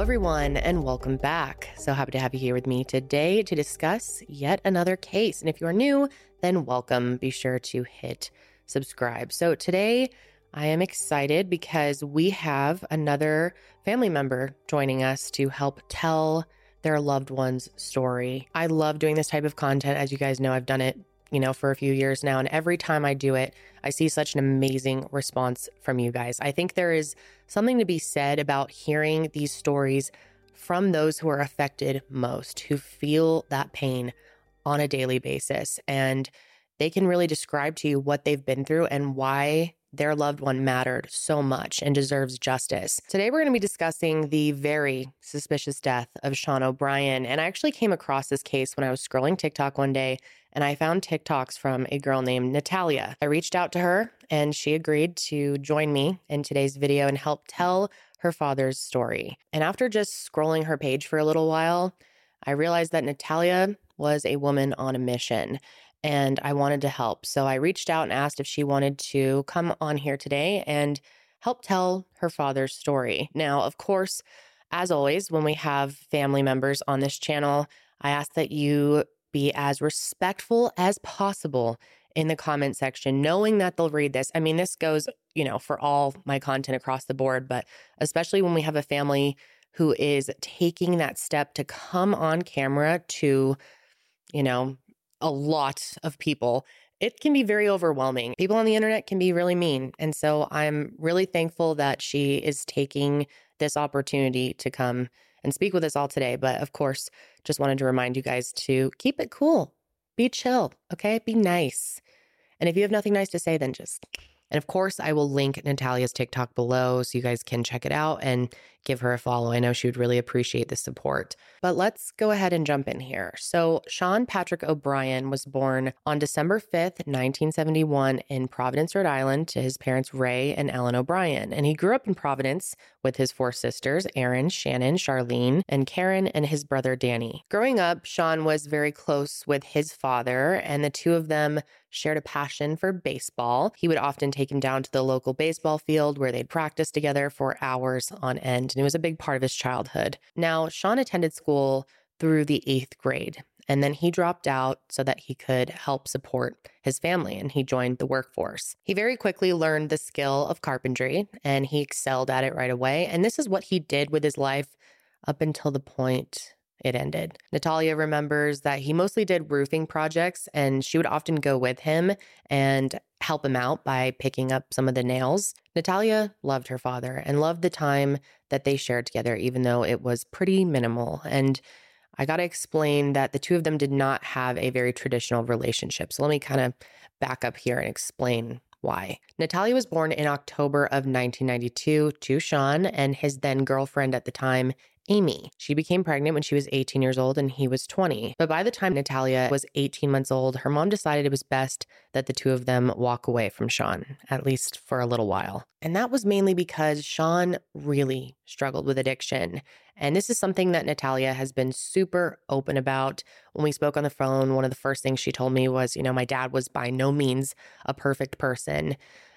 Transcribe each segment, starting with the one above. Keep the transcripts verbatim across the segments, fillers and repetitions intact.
everyone, and welcome back. So happy to have you here with me today to discuss yet another case. And if you're new, then welcome. Be sure to hit subscribe. So today I am excited because we have another family member joining us to help tell their loved one's story. I love doing this type of content. As you guys know, I've done it you know, for a few years now. And every time I do it, I see such an amazing response from you guys. I think there is something to be said about hearing these stories from those who are affected most, who feel that pain on a daily basis. And they can really describe to you what they've been through and why their loved one mattered so much and deserves justice. Today, we're going to be discussing the very suspicious death of Sean O'Brien. And I actually came across this case when I was scrolling TikTok one day, and I found TikToks from a girl named Natalia. I reached out to her, and she agreed to join me in today's video and help tell her father's story. And after just scrolling her page for a little while, I realized that Natalia was a woman on a mission, and I wanted to help. So I reached out and asked if she wanted to come on here today and help tell her father's story. Now, of course, as always, when we have family members on this channel, I ask that you be as respectful as possible in the comment section, knowing that they'll read this. I mean, this goes, you know, for all my content across the board, but especially when we have a family who is taking that step to come on camera to, you know, a lot of people, it can be very overwhelming. People on the internet can be really mean. And so I'm really thankful that she is taking this opportunity to come and speak with us all today. But of course, just wanted to remind you guys to keep it cool, be chill, okay? Be nice. And if you have nothing nice to say, then just... And of course, I will link Natalia's TikTok below so you guys can check it out and give her a follow. I know she would really appreciate the support. But let's go ahead and jump in here. So Sean Patrick O'Brien was born on December fifth, nineteen seventy-one in Providence, Rhode Island to his parents Ray and Ellen O'Brien. And he grew up in Providence with his four sisters, Erin, Shannon, Charlene, and Karen, and his brother Danny. Growing up, Sean was very close with his father, and the two of them shared a passion for baseball. He would often take him down to the local baseball field where they'd practice together for hours on end, and it was a big part of his childhood. Now, Sean attended school through the eighth grade, and then he dropped out so that he could help support his family, and he joined the workforce. He very quickly learned the skill of carpentry, and he excelled at it right away, and this is what he did with his life up until the point it ended. Natalia remembers that he mostly did roofing projects, and she would often go with him and help him out by picking up some of the nails. Natalia loved her father and loved the time that they shared together, even though it was pretty minimal. And I got to explain that the two of them did not have a very traditional relationship. So let me kind of back up here and explain why. Natalia was born in October of nineteen ninety-two to Sean and his then girlfriend at the time, Amy. She became pregnant when she was eighteen years old and he was twenty. But by the time Natalia was eighteen months old, her mom decided it was best that the two of them walk away from Sean, at least for a little while. And that was mainly because Sean really struggled with addiction. And this is something that Natalia has been super open about. When we spoke on the phone, one of the first things she told me was, you know, my dad was by no means a perfect person.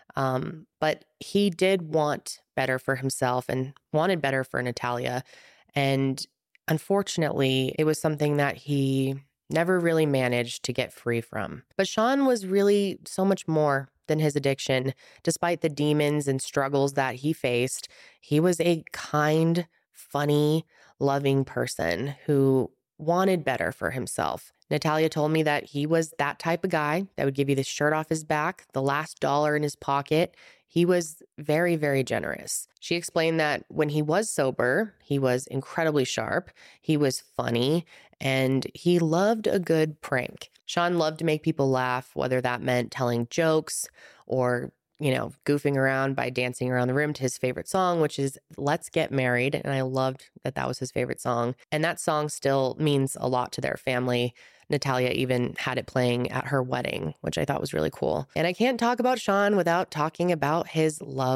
Um, but he did want better for himself and wanted better for Natalia. And unfortunately, it was something that he never really managed to get free from. But Sean was really so much more than his addiction. Despite the demons and struggles that he faced, he was a kind, funny, loving person who wanted better for himself. Natalia told me that he was that type of guy that would give you the shirt off his back, the last dollar in his pocket. He was very, very generous. She explained that when he was sober, he was incredibly sharp, he was funny, and he loved a good prank. Sean loved to make people laugh, whether that meant telling jokes or, you know, goofing around by dancing around the room to his favorite song, which is Let's Get Married. And I loved that that was his favorite song. And that song still means a lot to their family. Natalia even had it playing at her wedding, which I thought was really cool. And I can't talk about Sean without talking about his love for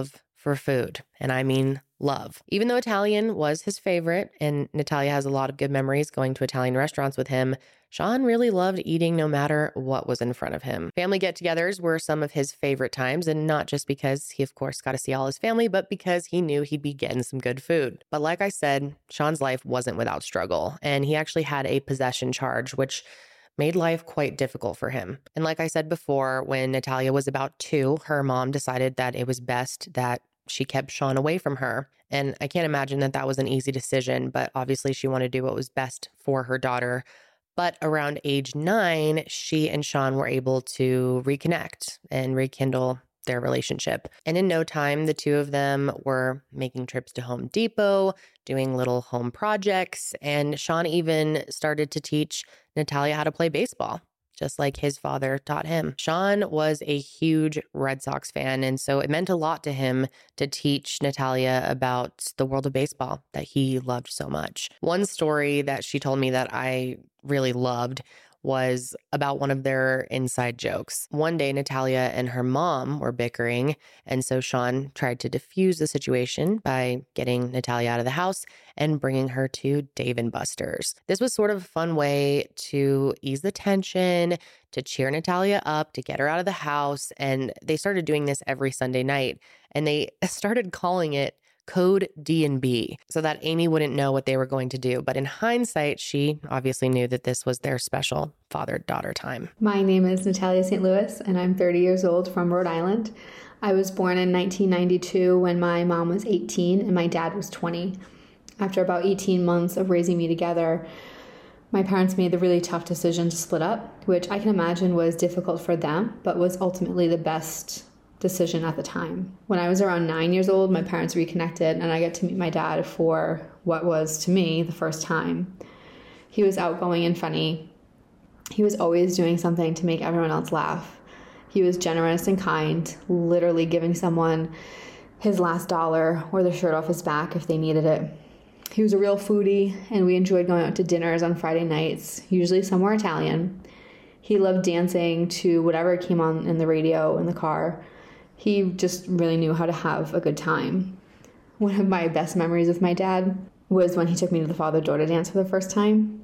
for food, and I mean love. Even though Italian was his favorite, and Natalia has a lot of good memories going to Italian restaurants with him, Sean really loved eating no matter what was in front of him. Family get-togethers were some of his favorite times, and not just because he, of course, got to see all his family, but because he knew he'd be getting some good food. But like I said, Sean's life wasn't without struggle, and he actually had a possession charge, which made life quite difficult for him. And like I said before, when Natalia was about two, her mom decided that it was best that she kept Sean away from her. And I can't imagine that that was an easy decision, but obviously she wanted to do what was best for her daughter. But around age nine, she and Sean were able to reconnect and rekindle their relationship. And in no time, the two of them were making trips to Home Depot, doing little home projects, and Sean even started to teach Natalia how to play baseball, just like his father taught him. Sean was a huge Red Sox fan, and so it meant a lot to him to teach Natalia about the world of baseball that he loved so much. One story that she told me that I really loved was about one of their inside jokes. One day, Natalia and her mom were bickering, and so Sean tried to diffuse the situation by getting Natalia out of the house and bringing her to Dave and Buster's. This was sort of a fun way to ease the tension, to cheer Natalia up, to get her out of the house, and they started doing this every Sunday night, and they started calling it Code D and B, so that Amy wouldn't know what they were going to do. But in hindsight, she obviously knew that this was their special father-daughter time. My name is Natalia Saint Louis, and I'm thirty years old from Rhode Island. I was born in nineteen ninety-two when my mom was eighteen and my dad was twenty. After about eighteen months of raising me together, my parents made the really tough decision to split up, which I can imagine was difficult for them, but was ultimately the best decision at the time. When I was around nine years old, my parents reconnected and I got to meet my dad for what was, to me, the first time. He was outgoing and funny. He was always doing something to make everyone else laugh. He was generous and kind, literally giving someone his last dollar or the shirt off his back if they needed it. He was a real foodie, and we enjoyed going out to dinners on Friday nights, usually somewhere Italian. He loved dancing to whatever came on in the radio in the car. He just really knew how to have a good time. One of my best memories with my dad was when he took me to the father-daughter dance for the first time.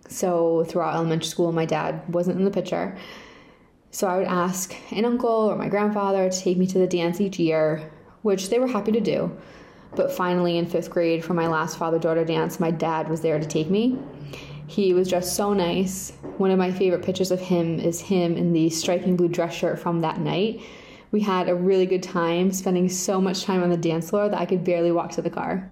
So throughout elementary school, my dad wasn't in the picture. So I would ask an uncle or my grandfather to take me to the dance each year, which they were happy to do. But finally, in fifth grade, for my last father-daughter dance, my dad was there to take me. He was dressed so nice. One of my favorite pictures of him is him in the striking blue dress shirt from that night. We had a really good time, spending so much time on the dance floor that I could barely walk to the car.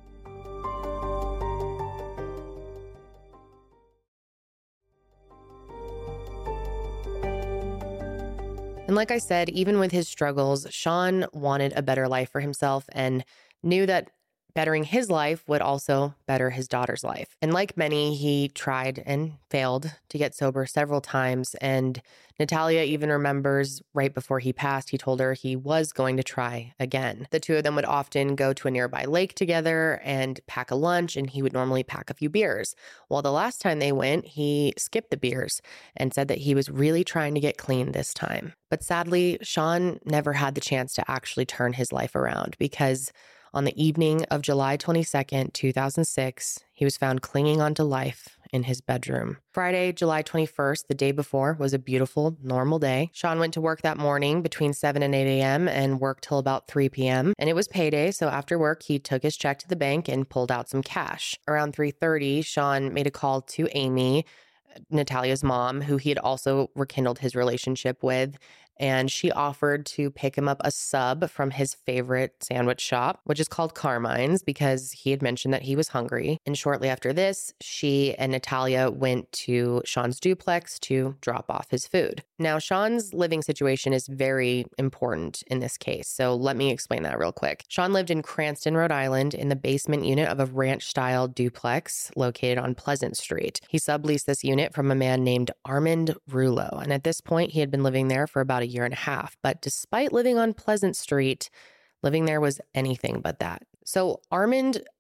And like I said, even with his struggles, Sean wanted a better life for himself and knew that bettering his life would also better his daughter's life. And like many, he tried and failed to get sober several times. And Natalia even remembers right before he passed, he told her he was going to try again. The two of them would often go to a nearby lake together and pack a lunch, and he would normally pack a few beers. Well, the last time they went, he skipped the beers and said that he was really trying to get clean this time. But sadly, Sean never had the chance to actually turn his life around because on the evening of July twenty-second, two thousand six, he was found clinging onto life in his bedroom. Friday, July twenty-first, the day before, was a beautiful, normal day. Sean went to work that morning between seven and eight a.m. and worked till about three p.m. And it was payday, so after work, he took his check to the bank and pulled out some cash. Around three thirty, Sean made a call to Amy, Natalia's mom, who he had also rekindled his relationship with, and she offered to pick him up a sub from his favorite sandwich shop, which is called Carmine's, because he had mentioned that he was hungry. And shortly after this, she and Natalia went to Sean's duplex to drop off his food. Now, Sean's living situation is very important in this case, so let me explain that real quick. Sean lived in Cranston, Rhode Island, in the basement unit of a ranch-style duplex located on Pleasant Street. He subleased this unit from a man named Armand Rouleau, and at this point, he had been living there for about a year and a half. But despite living on Pleasant Street, living there was anything but that. So Armand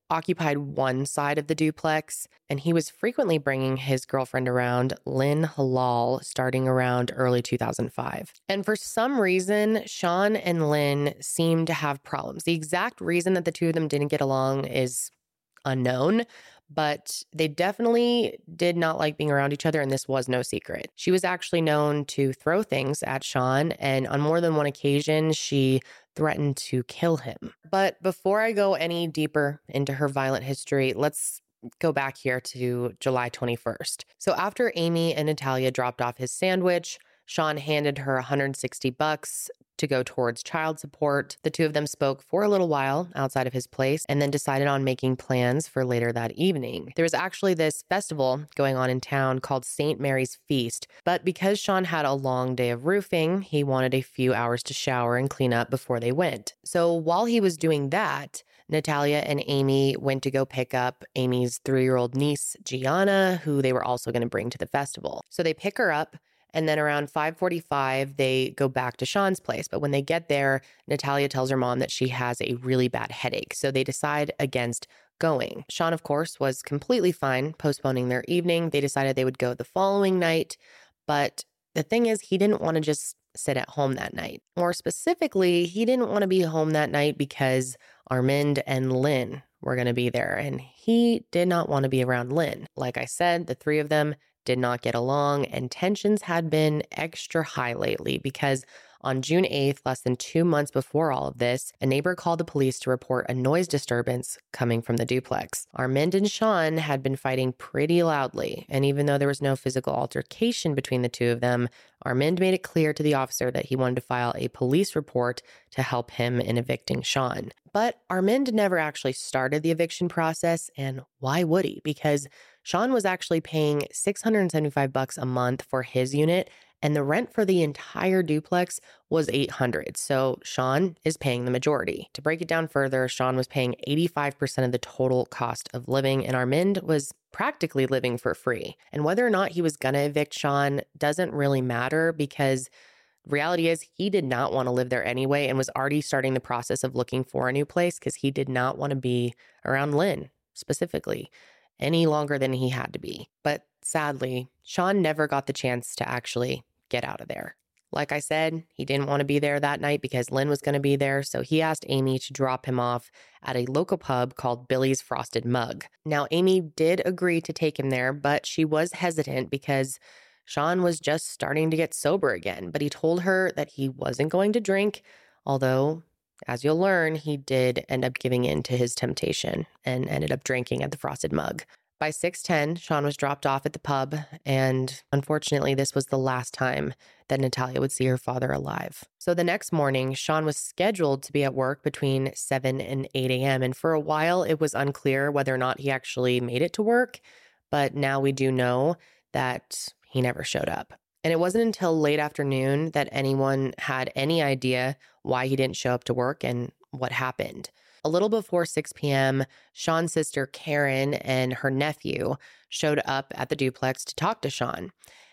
occupied one side of the duplex, and he was frequently bringing his girlfriend around, Lynn Halal, starting around early two thousand five. And for some reason, Sean and Lynn seemed to have problems. The exact reason that the two of them didn't get along is unknown, but they definitely did not like being around each other, and this was no secret. She was actually known to throw things at Sean, and on more than one occasion, she threatened to kill him. But before I go any deeper into her violent history, let's go back here to July twenty-first. So after Amy and Natalia dropped off his sandwich, Sean handed her one hundred sixty bucks to go towards child support. The two of them spoke for a little while outside of his place and then decided on making plans for later that evening. There was actually this festival going on in town called Saint Mary's Feast, but because Sean had a long day of roofing, he wanted a few hours to shower and clean up before they went. So while he was doing that, Natalia and Amy went to go pick up Amy's three-year-old niece, Gianna, who they were also going to bring to the festival. So they pick her up, and then around five forty-five, they go back to Sean's place. But when they get there, Natalia tells her mom that she has a really bad headache. So they decide against going. Sean, of course, was completely fine postponing their evening. They decided they would go the following night. But the thing is, he didn't want to just sit at home that night. More specifically, he didn't want to be home that night because Armand and Lynn were going to be there. And he did not want to be around Lynn. Like I said, the three of them did not get along, and tensions had been extra high lately because on June eighth, less than two months before all of this, a neighbor called the police to report a noise disturbance coming from the duplex. Armand and Sean had been fighting pretty loudly, and even though there was no physical altercation between the two of them, Armand made it clear to the officer that he wanted to file a police report to help him in evicting Sean. But Armand never actually started the eviction process, and why would he? Because Sean was actually paying six hundred seventy-five bucks a month for his unit, and the rent for the entire duplex was eight hundred. So Sean is paying the majority. To break it down further, Sean was paying eighty-five percent of the total cost of living, and Armand was practically living for free. And whether or not he was going to evict Sean doesn't really matter because reality is he did not want to live there anyway and was already starting the process of looking for a new place because he did not want to be around Lynn specifically any longer than he had to be. But sadly, Sean never got the chance to actually get out of there. Like I said, he didn't want to be there that night because Lynn was going to be there, so he asked Amy to drop him off at a local pub called Billy's Frosted Mug. Now, Amy did agree to take him there, but she was hesitant because Sean was just starting to get sober again, but he told her that he wasn't going to drink, although, as you'll learn, he did end up giving in to his temptation and ended up drinking at the Frosted Mug. By six ten, Sean was dropped off at the pub, and unfortunately, this was the last time that Natalia would see her father alive. So the next morning, Sean was scheduled to be at work between seven and eight a.m., and for a while, it was unclear whether or not he actually made it to work, but now we do know that he never showed up. And it wasn't until late afternoon that anyone had any idea why he didn't show up to work and what happened. A little before six p.m., Sean's sister Karen and her nephew showed up at the duplex to talk to Sean.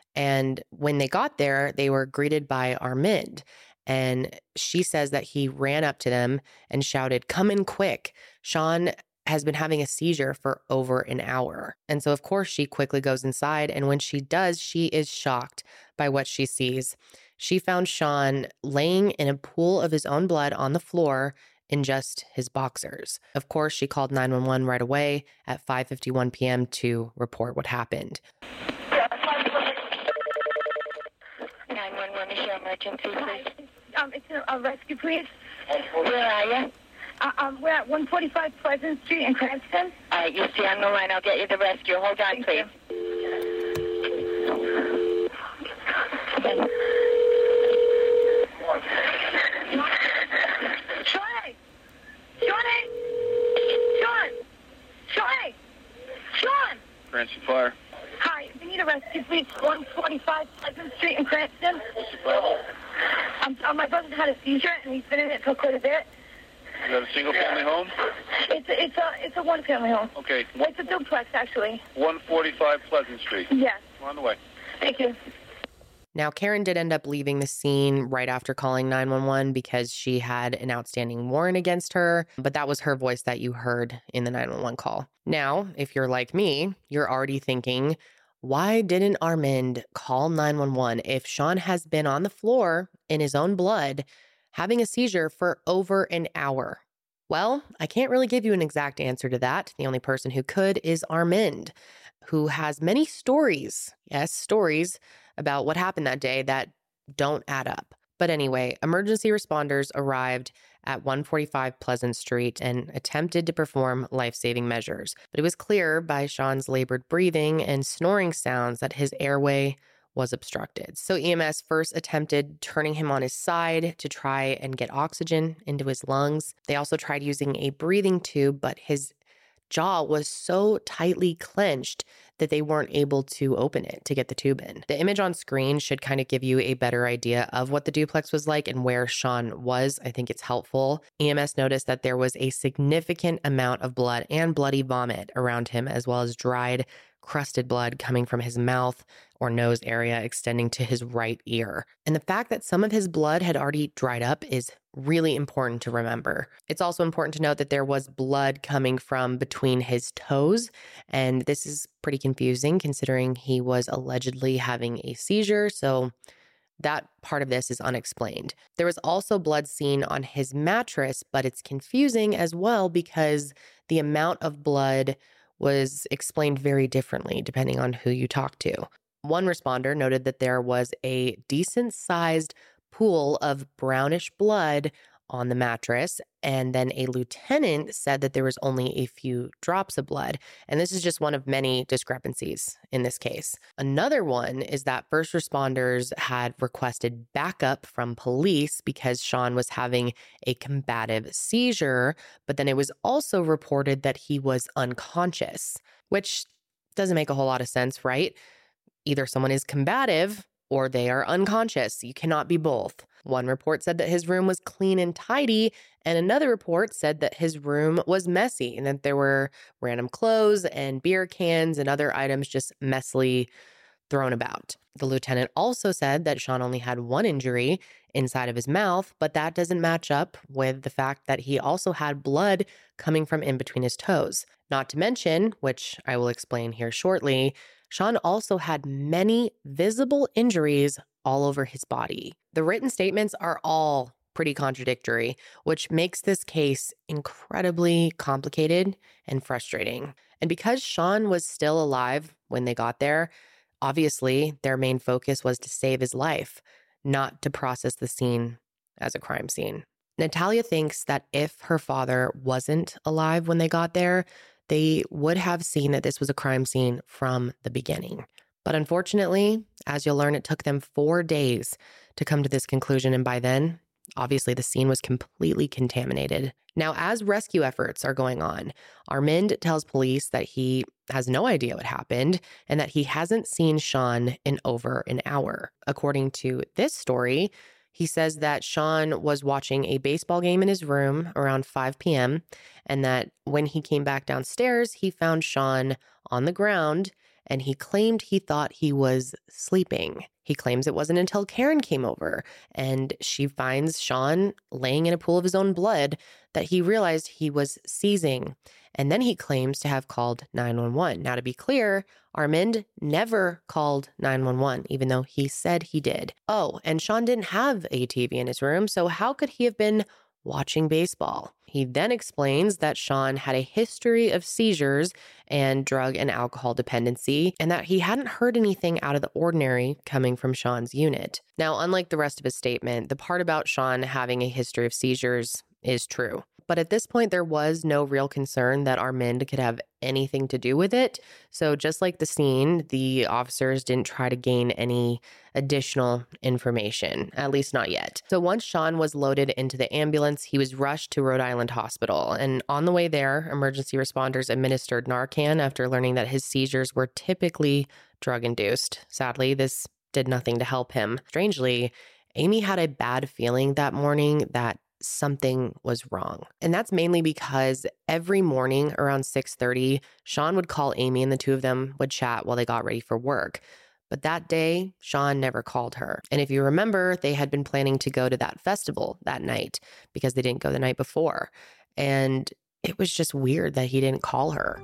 And when they got there, they were greeted by Armand. And she says that he ran up to them and shouted, "Come in quick. Sean has been having a seizure for over an hour." And so, of course, she quickly goes inside. And when she does, she is shocked by what she sees. She found Sean laying in a pool of his own blood on the floor in just his boxers. Of course, she called nine one one right away at five fifty-one p.m. to report what happened. nine one one is your emergency, please. Um, it's a, a rescue, please. Where are you? Uh, um, we're at one forty-five Pleasant Street in Cranston. All right, you stay on the line. I'll get you the rescue. Hold on, Thank please. Shawnee! Shawnee! Sean! Shawnee! Sean! Cranston Fire. Hi, we need a rescue, please. one forty-five Pleasant Street in Cranston. What's the problem? Um, uh, my brother's had a seizure, and he's been in it for quite a bit. Is that a single-family home? It's a, it's a, it's a one-family home. Okay. It's a duplex, actually. one forty-five Pleasant Street. Yes. We're on the way. Thank you. Now, Karen did end up leaving the scene right after calling nine one one because she had an outstanding warrant against her, but that was her voice that you heard in the nine one one call. Now, if you're like me, you're already thinking, why didn't Armand call nine one one if Sean has been on the floor in his own blood having a seizure for over an hour? Well, I can't really give you an exact answer to that. The only person who could is Armand, who has many stories, yes, stories about what happened that day that don't add up. But anyway, emergency responders arrived at one forty-five Pleasant Street and attempted to perform life-saving measures. But it was clear by Sean's labored breathing and snoring sounds that his airway was obstructed. So E M S first attempted turning him on his side to try and get oxygen into his lungs. They also tried using a breathing tube, but his jaw was so tightly clenched that they weren't able to open it to get the tube in. The image on screen should kind of give you a better idea of what the duplex was like and where Sean was. I think it's helpful. E M S noticed that there was a significant amount of blood and bloody vomit around him, as well as dried, crusted blood coming from his mouth or nose area extending to his right ear. And the fact that some of his blood had already dried up is really important to remember. It's also important to note that there was blood coming from between his toes, and this is pretty confusing considering he was allegedly having a seizure, so that part of this is unexplained. There was also blood seen on his mattress, but it's confusing as well because the amount of blood was explained very differently depending on who you talk to. One responder noted that there was a decent-sized pool of brownish blood on the mattress, and then a lieutenant said that there was only a few drops of blood. And this is just one of many discrepancies in this case. Another one is that first responders had requested backup from police because Sean was having a combative seizure, but then it was also reported that he was unconscious, which doesn't make a whole lot of sense, right? Either someone is combative or they are unconscious. You cannot be both. One report said that his room was clean and tidy, and another report said that his room was messy and that there were random clothes and beer cans and other items just messily thrown about. The lieutenant also said that Sean only had one injury inside of his mouth, but that doesn't match up with the fact that he also had blood coming from in between his toes. Not to mention, which I will explain here shortly, Sean also had many visible injuries all over his body. The written statements are all pretty contradictory, which makes this case incredibly complicated and frustrating. And because Sean was still alive when they got there, obviously their main focus was to save his life, not to process the scene as a crime scene. Natalia thinks that if her father wasn't alive when they got there, they would have seen that this was a crime scene from the beginning. But unfortunately, as you'll learn, it took them four days to come to this conclusion. And by then, obviously, the scene was completely contaminated. Now, as rescue efforts are going on, Armand tells police that he has no idea what happened and that he hasn't seen Sean in over an hour. According to this story, he says that Sean was watching a baseball game in his room around five p.m. and that when he came back downstairs, he found Sean on the ground and he claimed he thought he was sleeping. He claims it wasn't until Karen came over and she finds Sean laying in a pool of his own blood that he realized he was seizing. And then he claims to have called nine one one. Now, to be clear, Armand never called nine one one, even though he said he did. Oh, and Sean didn't have a T V in his room, so how could he have been watching baseball? He then explains that Sean had a history of seizures and drug and alcohol dependency, and that he hadn't heard anything out of the ordinary coming from Sean's unit. Now, unlike the rest of his statement, the part about Sean having a history of seizures is true. But at this point, there was no real concern that Armand could have anything to do with it. So just like the scene, the officers didn't try to gain any additional information, at least not yet. So once Sean was loaded into the ambulance, he was rushed to Rhode Island Hospital. And on the way there, emergency responders administered Narcan after learning that his seizures were typically drug-induced. Sadly, this did nothing to help him. Strangely, Amy had a bad feeling that morning that something was wrong. And that's mainly because every morning around six thirty, Sean would call Amy and the two of them would chat while they got ready for work. But that day, Sean never called her. And if you remember, they had been planning to go to that festival that night because they didn't go the night before. And it was just weird that he didn't call her.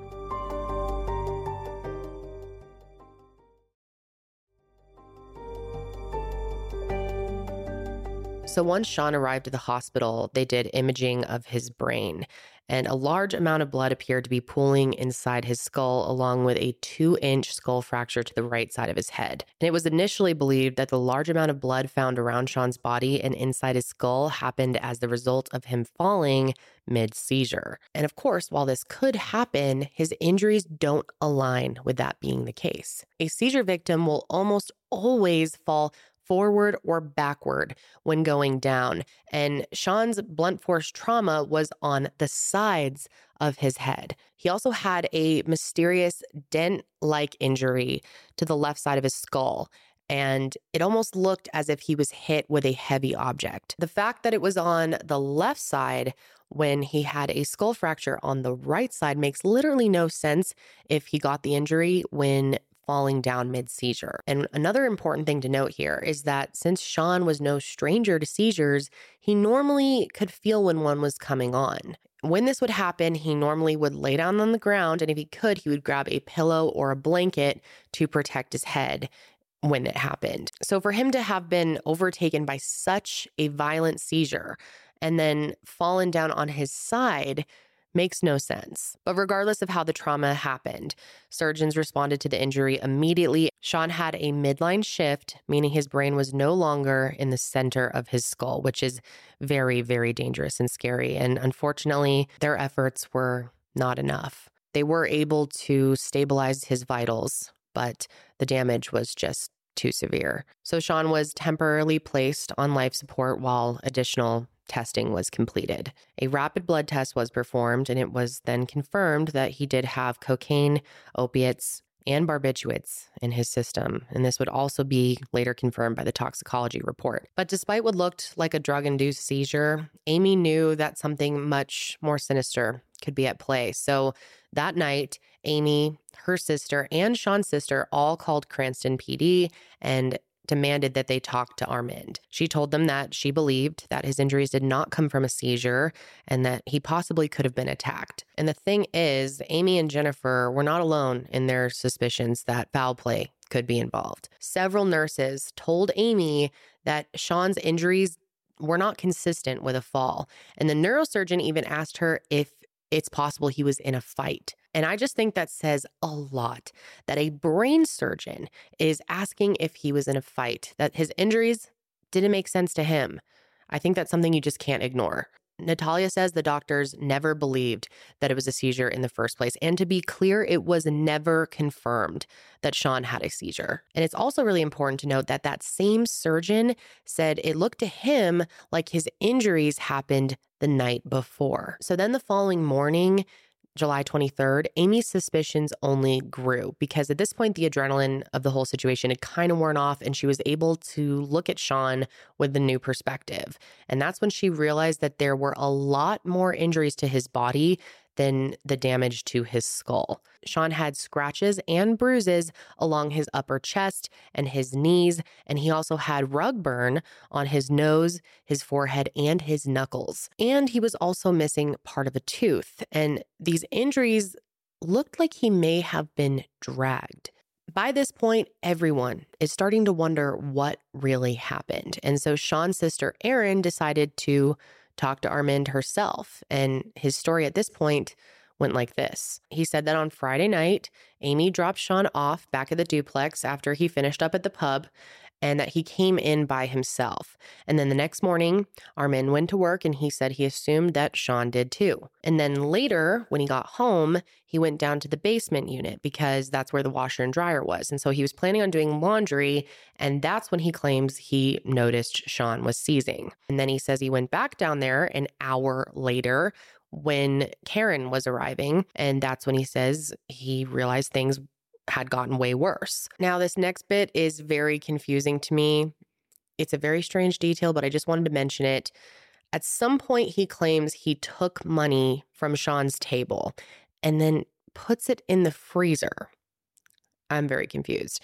So once Sean arrived at the hospital, they did imaging of his brain, and a large amount of blood appeared to be pooling inside his skull, along with a two-inch skull fracture to the right side of his head. And it was initially believed that the large amount of blood found around Sean's body and inside his skull happened as the result of him falling mid-seizure. And of course, while this could happen, his injuries don't align with that being the case. A seizure victim will almost always fall forward or backward when going down. And Sean's blunt force trauma was on the sides of his head. He also had a mysterious dent-like injury to the left side of his skull, and it almost looked as if he was hit with a heavy object. The fact that it was on the left side when he had a skull fracture on the right side makes literally no sense if he got the injury when falling down mid-seizure. And another important thing to note here is that since Sean was no stranger to seizures, he normally could feel when one was coming on. When this would happen, he normally would lay down on the ground, and if he could, he would grab a pillow or a blanket to protect his head when it happened. So for him to have been overtaken by such a violent seizure and then fallen down on his side makes no sense. But regardless of how the trauma happened, surgeons responded to the injury immediately. Sean had a midline shift, meaning his brain was no longer in the center of his skull, which is very, very dangerous and scary. And unfortunately, their efforts were not enough. They were able to stabilize his vitals, but the damage was just too severe. So Sean was temporarily placed on life support while additional testing was completed. A rapid blood test was performed, and it was then confirmed that he did have cocaine, opiates, and barbiturates in his system. And this would also be later confirmed by the toxicology report. But despite what looked like a drug-induced seizure, Amy knew that something much more sinister could be at play. So that night, Amy, her sister, and Sean's sister all called Cranston P D and demanded that they talk to Armand. She told them that she believed that his injuries did not come from a seizure and that he possibly could have been attacked. And the thing is, Amy and Jennifer were not alone in their suspicions that foul play could be involved. Several nurses told Amy that Sean's injuries were not consistent with a fall. And the neurosurgeon even asked her if it's possible he was in a fight. And I just think that says a lot that a brain surgeon is asking if he was in a fight, that his injuries didn't make sense to him. I think that's something you just can't ignore. Natalia says the doctors never believed that it was a seizure in the first place. And to be clear, it was never confirmed that Sean had a seizure. And it's also really important to note that that same surgeon said it looked to him like his injuries happened the night before. So then the following morning, July twenty-third, Amy's suspicions only grew because at this point, the adrenaline of the whole situation had kind of worn off, and she was able to look at Sean with the new perspective. And that's when she realized that there were a lot more injuries to his body than the damage to his skull. Sean had scratches and bruises along his upper chest and his knees, and he also had rug burn on his nose, his forehead, and his knuckles. And he was also missing part of a tooth, and these injuries looked like he may have been dragged. By this point, everyone is starting to wonder what really happened. And so Sean's sister, Erin, decided to talk to Armand herself. And his story at this point went like this. He said that on Friday night, Amy dropped Sean off back at the duplex after he finished up at the pub, and that he came in by himself. And then the next morning, Armand went to work, and he said he assumed that Sean did too. And then later, when he got home, he went down to the basement unit because that's where the washer and dryer was. And so he was planning on doing laundry, and that's when he claims he noticed Sean was seizing. And then he says he went back down there an hour later when Karen was arriving, and that's when he says he realized things had gotten way worse. Now, this next bit is very confusing to me. It's a very strange detail, but I just wanted to mention it. At some point, he claims he took money from Sean's table and then puts it in the freezer. I'm very confused.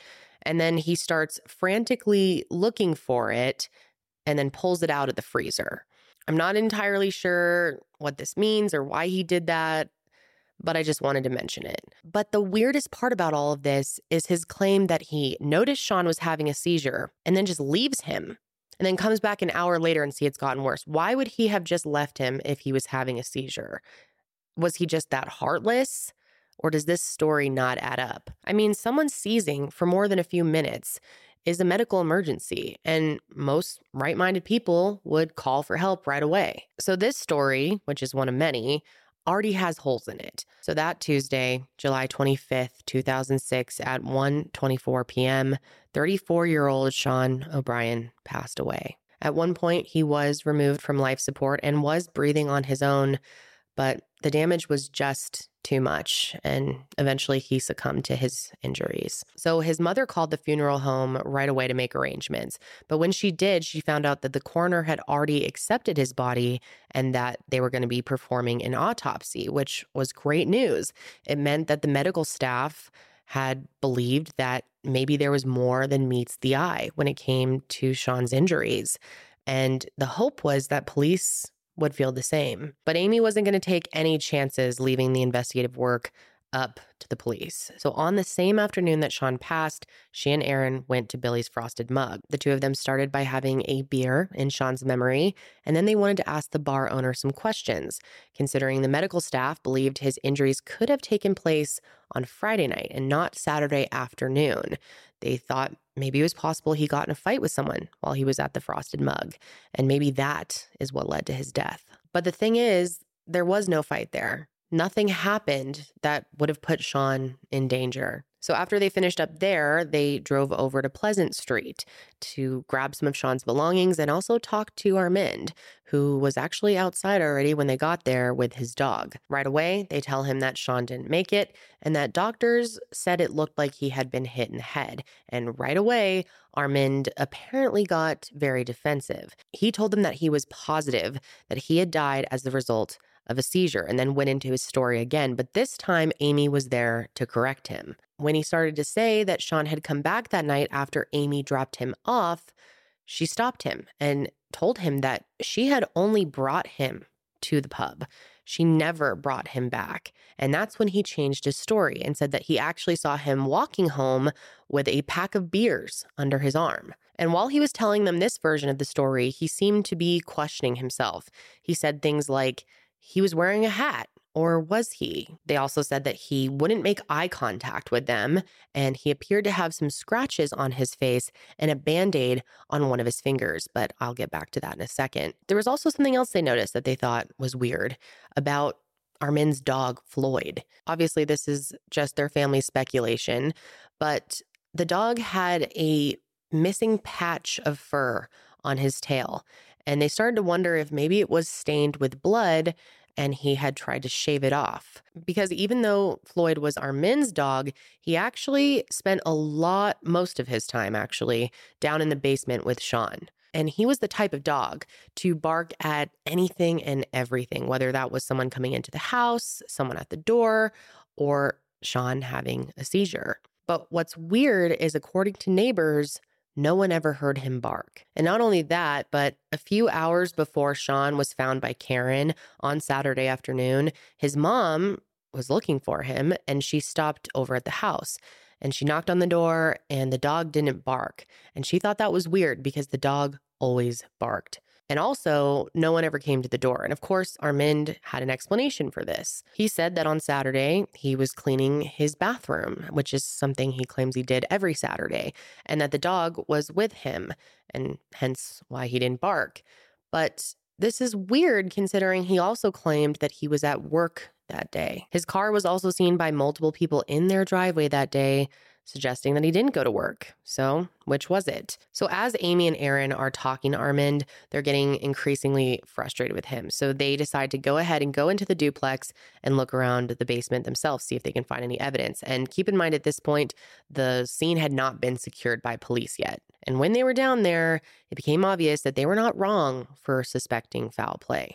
And then he starts frantically looking for it and then pulls it out of the freezer. I'm not entirely sure what this means or why he did that, but I just wanted to mention it. But the weirdest part about all of this is his claim that he noticed Sean was having a seizure and then just leaves him and then comes back an hour later and see it's gotten worse. Why would he have just left him if he was having a seizure? Was he just that heartless? Or does this story not add up? I mean, someone seizing for more than a few minutes is a medical emergency, and most right-minded people would call for help right away. So this story, which is one of many, already has holes in it. So that Tuesday, July twenty-fifth, two thousand six at one twenty-four p.m., thirty-four-year-old Sean O'Brien passed away. At one point, he was removed from life support and was breathing on his own, but the damage was just too much, and eventually he succumbed to his injuries. So his mother called the funeral home right away to make arrangements. But when she did, she found out that the coroner had already accepted his body and that they were going to be performing an autopsy, which was great news. It meant that the medical staff had believed that maybe there was more than meets the eye when it came to Sean's injuries. And the hope was that police would feel the same. But Amy wasn't going to take any chances leaving the investigative work up to the police. So on the same afternoon that Sean passed, she and Aaron went to Billy's Frosted Mug. The two of them started by having a beer in Sean's memory, and then they wanted to ask the bar owner some questions, considering the medical staff believed his injuries could have taken place on Friday night and not Saturday afternoon. They thought maybe it was possible he got in a fight with someone while he was at the Frosted Mug, and maybe that is what led to his death. But the thing is, there was no fight there. Nothing happened that would have put Sean in danger. So after they finished up there, they drove over to Pleasant Street to grab some of Sean's belongings and also talk to Armand, who was actually outside already when they got there with his dog. Right away, they tell him that Sean didn't make it and that doctors said it looked like he had been hit in the head. And right away, Armand apparently got very defensive. He told them that he was positive that he had died as the result of a seizure, and then went into his story again. But this time, Amy was there to correct him. When he started to say that Sean had come back that night after Amy dropped him off, she stopped him and told him that she had only brought him to the pub. She never brought him back. And that's when he changed his story and said that he actually saw him walking home with a pack of beers under his arm. And while he was telling them this version of the story, he seemed to be questioning himself. He said things like, he was wearing a hat, or was he? They also said that he wouldn't make eye contact with them, and he appeared to have some scratches on his face and a Band-Aid on one of his fingers, but I'll get back to that in a second. There was also something else they noticed that they thought was weird about Armand's dog, Floyd. Obviously, this is just their family's speculation, but the dog had a missing patch of fur on his tail. And they started to wonder if maybe it was stained with blood and he had tried to shave it off. Because even though Floyd was Armand's dog, he actually spent a lot, most of his time actually, down in the basement with Sean. And he was the type of dog to bark at anything and everything, whether that was someone coming into the house, someone at the door, or Sean having a seizure. But what's weird is, according to neighbors, no one ever heard him bark. And not only that, but a few hours before Sean was found by Karen on Saturday afternoon, his mom was looking for him and she stopped over at the house. And she knocked on the door and the dog didn't bark. And she thought that was weird because the dog always barked. And also, no one ever came to the door. And of course, Armand had an explanation for this. He said that on Saturday, he was cleaning his bathroom, which is something he claims he did every Saturday, and that the dog was with him, and hence why he didn't bark. But this is weird considering he also claimed that he was at work that day. His car was also seen by multiple people in their driveway that day, suggesting that he didn't go to work. So, which was it? So as Amy and Aaron are talking to Armand, they're getting increasingly frustrated with him. So they decide to go ahead and go into the duplex and look around the basement themselves, see if they can find any evidence. And keep in mind, at this point, the scene had not been secured by police yet. And when they were down there, it became obvious that they were not wrong for suspecting foul play.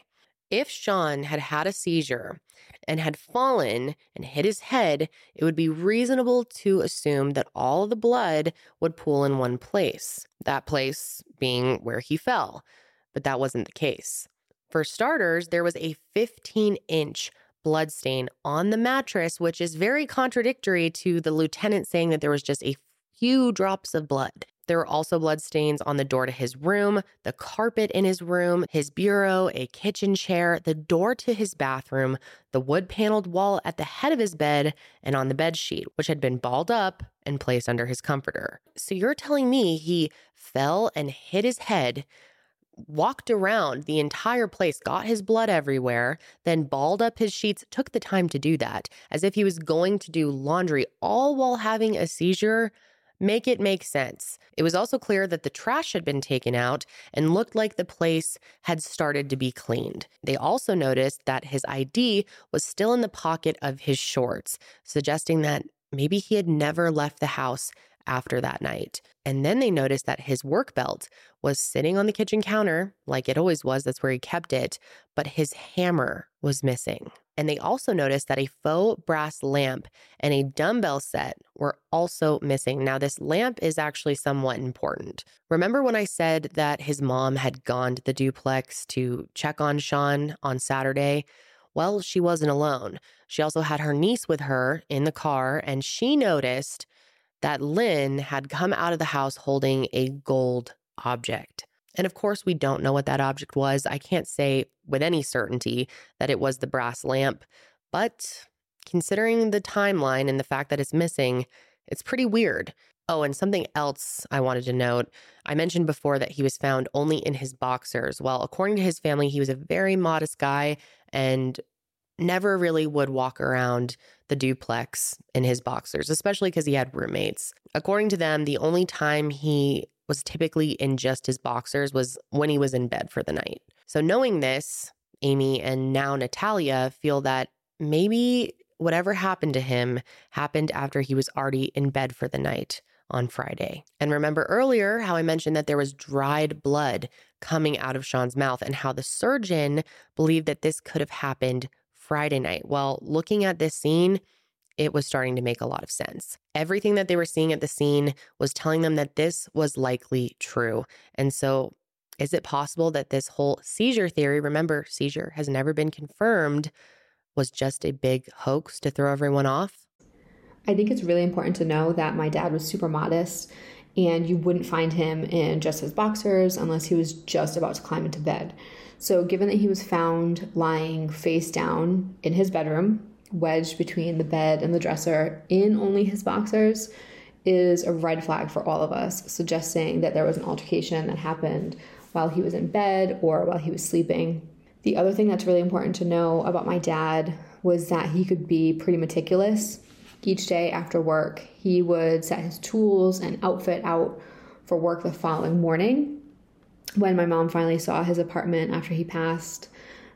If Sean had had a seizure and had fallen and hit his head, it would be reasonable to assume that all of the blood would pool in one place, that place being where he fell. But that wasn't the case. For starters, there was a fifteen-inch blood stain on the mattress, which is very contradictory to the lieutenant saying that there was just a few drops of blood. There were also blood stains on the door to his room, the carpet in his room, his bureau, a kitchen chair, the door to his bathroom, the wood-paneled wall at the head of his bed, and on the bed sheet, which had been balled up and placed under his comforter. So you're telling me he fell and hit his head, walked around the entire place, got his blood everywhere, then balled up his sheets, took the time to do that, as if he was going to do laundry, all while having a seizure? Make it make sense. It was also clear that the trash had been taken out and looked like the place had started to be cleaned. They also noticed that his I D was still in the pocket of his shorts, suggesting that maybe he had never left the house after that night. And then they noticed that his work belt was sitting on the kitchen counter, like it always was, that's where he kept it, but his hammer was missing. And they also noticed that a faux brass lamp and a dumbbell set were also missing. Now, this lamp is actually somewhat important. Remember when I said that his mom had gone to the duplex to check on Sean on Saturday? Well, she wasn't alone. She also had her niece with her in the car, and she noticed that Lynn had come out of the house holding a gold object. And of course, we don't know what that object was. I can't say with any certainty that it was the brass lamp, but considering the timeline and the fact that it's missing, it's pretty weird. Oh, and something else I wanted to note. I mentioned before that he was found only in his boxers. Well, according to his family, he was a very modest guy and never really would walk around the duplex in his boxers, especially because he had roommates. According to them, the only time he was typically in just his boxers was when he was in bed for the night. So knowing this, Amy and now Natalia feel that maybe whatever happened to him happened after he was already in bed for the night on Friday. And remember earlier how I mentioned that there was dried blood coming out of Sean's mouth and how the surgeon believed that this could have happened Friday night. Well, looking at this scene, it was starting to make a lot of sense. Everything that they were seeing at the scene was telling them that this was likely true. And so is it possible that this whole seizure theory, remember, seizure has never been confirmed, was just a big hoax to throw everyone off? I think it's really important to know that my dad was super modest, and you wouldn't find him in just his boxers unless he was just about to climb into bed. So given that he was found lying face down in his bedroom, wedged between the bed and the dresser in only his boxers, is a red flag for all of us, suggesting that there was an altercation that happened while he was in bed or while he was sleeping. The other thing that's really important to know about my dad was that he could be pretty meticulous. Each day after work, he would set his tools and outfit out for work the following morning. When my mom finally saw his apartment after he passed,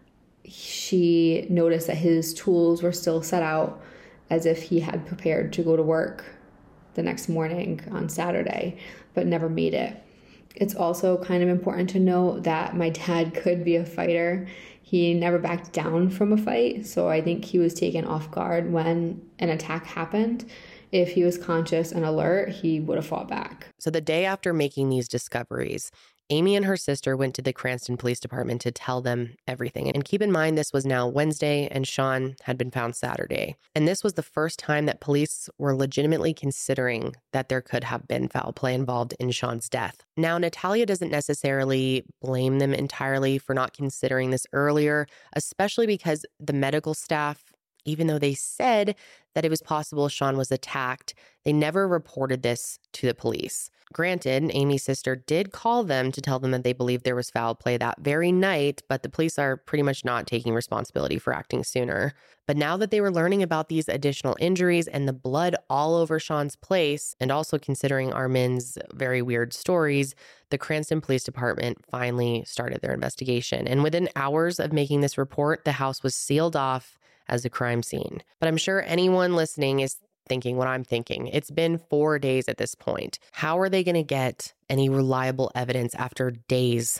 she noticed that his tools were still set out as if he had prepared to go to work the next morning on Saturday, but never made it. It's also kind of important to note that my dad could be a fighter. He never backed down from a fight, so I think he was taken off guard when an attack happened. If he was conscious and alert, he would have fought back. So the day after making these discoveries, Amy and her sister went to the Cranston Police Department to tell them everything. And keep in mind, this was now Wednesday and Sean had been found Saturday. And this was the first time that police were legitimately considering that there could have been foul play involved in Sean's death. Now, Natalia doesn't necessarily blame them entirely for not considering this earlier, especially because the medical staff, even though they said that it was possible Sean was attacked, they never reported this to the police. Granted, Amy's sister did call them to tell them that they believed there was foul play that very night, but the police are pretty much not taking responsibility for acting sooner. But now that they were learning about these additional injuries and the blood all over Sean's place, and also considering Armin's very weird stories, the Cranston Police Department finally started their investigation. And within hours of making this report, the house was sealed off as a crime scene. But I'm sure anyone listening is thinking what I'm thinking. It's been four days at this point. How are they going to get any reliable evidence after days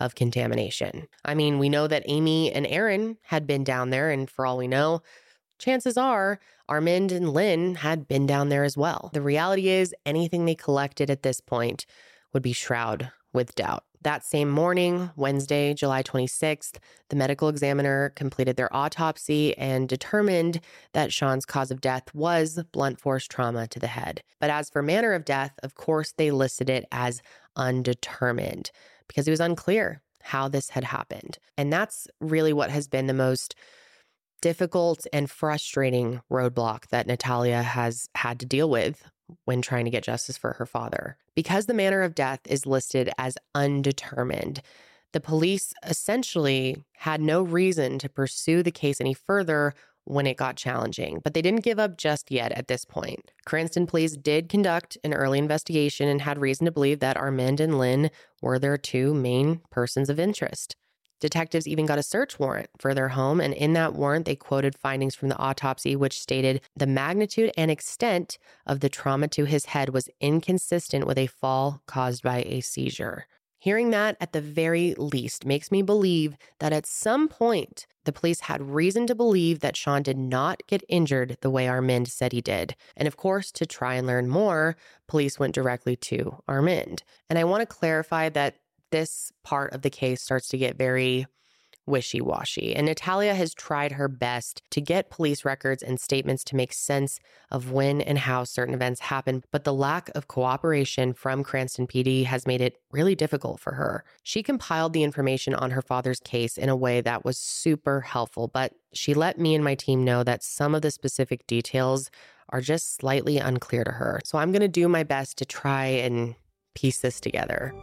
of contamination. I mean, we know that Amy and Aaron had been down there, and for all we know, chances are Armand and Lynn had been down there as well. The reality is anything they collected at this point would be shrouded with doubt. That same morning, Wednesday, July twenty-sixth, the medical examiner completed their autopsy and determined that Sean's cause of death was blunt force trauma to the head. But as for manner of death, of course, they listed it as undetermined because it was unclear how this had happened. And that's really what has been the most difficult and frustrating roadblock that Natalia has had to deal with when trying to get justice for her father. Because the manner of death is listed as undetermined, the police essentially had no reason to pursue the case any further when it got challenging. But they didn't give up just yet at this point. Cranston Police did conduct an early investigation and had reason to believe that Armand and Lynn were their two main persons of interest. Detectives even got a search warrant for their home, and in that warrant, they quoted findings from the autopsy, which stated the magnitude and extent of the trauma to his head was inconsistent with a fall caused by a seizure. Hearing that, at the very least, makes me believe that at some point, the police had reason to believe that Sean did not get injured the way Armand said he did. And of course, to try and learn more, police went directly to Armand. And I want to clarify that this part of the case starts to get very wishy-washy. And Natalia has tried her best to get police records and statements to make sense of when and how certain events happened, but the lack of cooperation from Cranston P D has made it really difficult for her. She compiled the information on her father's case in a way that was super helpful, but she let me and my team know that some of the specific details are just slightly unclear to her. So I'm going to do my best to try and piece this together.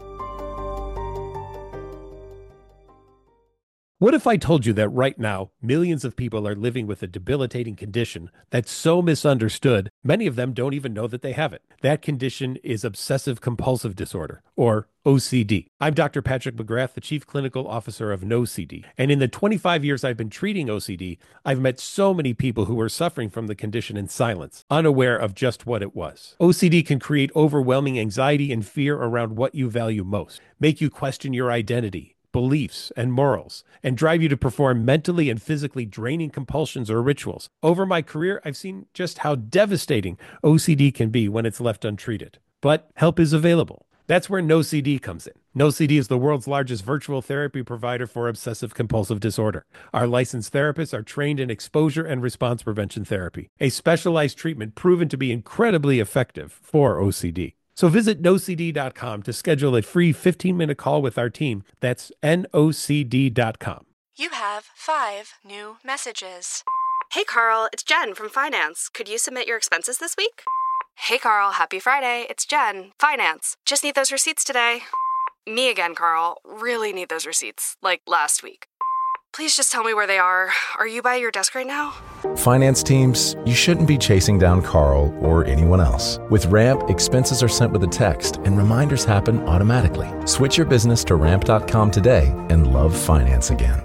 What if I told you that right now, millions of people are living with a debilitating condition that's so misunderstood, many of them don't even know that they have it. That condition is obsessive compulsive disorder, or O C D. I'm Doctor Patrick McGrath, the Chief Clinical Officer of No C D. And in the twenty-five years I've been treating O C D, I've met so many people who are suffering from the condition in silence, unaware of just what it was. O C D can create overwhelming anxiety and fear around what you value most, make you question your identity, beliefs, and morals, and drive you to perform mentally and physically draining compulsions or rituals. Over my career, I've seen just how devastating O C D can be when it's left untreated. But help is available. That's where No C D comes in. No C D is the world's largest virtual therapy provider for obsessive compulsive disorder. Our licensed therapists are trained in exposure and response prevention therapy, a specialized treatment proven to be incredibly effective for O C D. So visit no c d dot com to schedule a free fifteen-minute call with our team. That's N O C D dot com. You have five new messages. Hey, Carl, it's Jen from Finance. Could you submit your expenses this week? Hey, Carl, happy Friday. It's Jen, Finance. Just need those receipts today. Me again, Carl. Really need those receipts, like last week. Please just tell me where they are. Are you by your desk right now? Finance teams, you shouldn't be chasing down Carl or anyone else. With Ramp, expenses are sent with a text and reminders happen automatically. Switch your business to ramp dot com today and love finance again.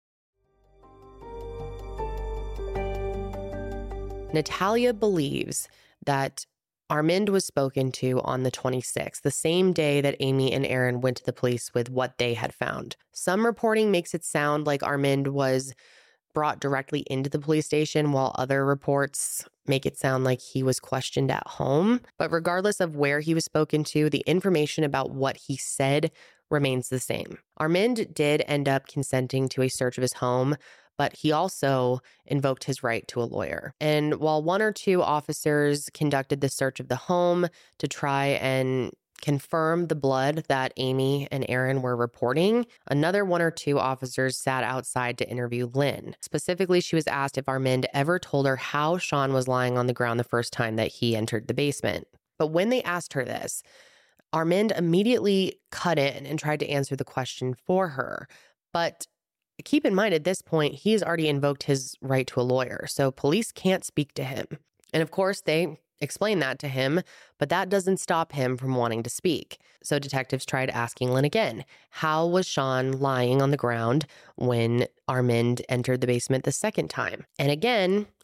Natalia believes that Armand was spoken to on the twenty-sixth, the same day that Amy and Aaron went to the police with what they had found. Some reporting makes it sound like Armand was brought directly into the police station, while other reports make it sound like he was questioned at home. But regardless of where he was spoken to, the information about what he said remains the same. Armand did end up consenting to a search of his home, but he also invoked his right to a lawyer. And while one or two officers conducted the search of the home to try and confirm the blood that Amy and Aaron were reporting, another one or two officers sat outside to interview Lynn. Specifically, she was asked if Armand ever told her how Sean was lying on the ground the first time that he entered the basement. But when they asked her this, Armand immediately cut in and tried to answer the question for her. But keep in mind, at this point, he's already invoked his right to a lawyer, so police can't speak to him. And of course, they explain that to him, but that doesn't stop him from wanting to speak. So detectives tried asking Lynn again, how was Sean lying on the ground when Armand entered the basement the second time? And again,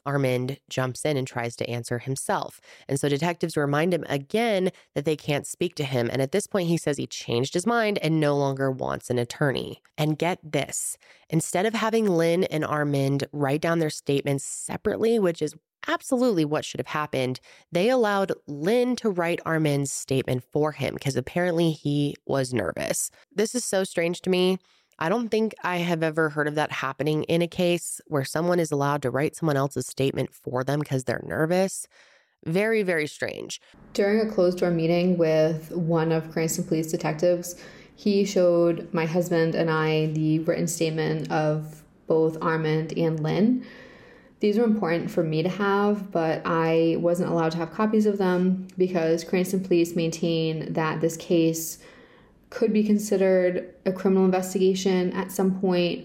Armand jumps in and tries to answer himself. And so detectives remind him again that they can't speak to him. And at this point, he says he changed his mind and no longer wants an attorney. And get this, instead of having Lynn and Armand write down their statements separately, which is absolutely what should have happened, they allowed Lynn to write Armand's statement for him because apparently he was nervous. This is so strange to me. I don't think I have ever heard of that happening in a case where someone is allowed to write someone else's statement for them because they're nervous. Very, very strange. During a closed-door meeting with one of Cranston Police detectives, he showed my husband and I the written statement of both Armand and Lynn. These were important for me to have, but I wasn't allowed to have copies of them because Cranston Police maintain that this case could be considered a criminal investigation at some point,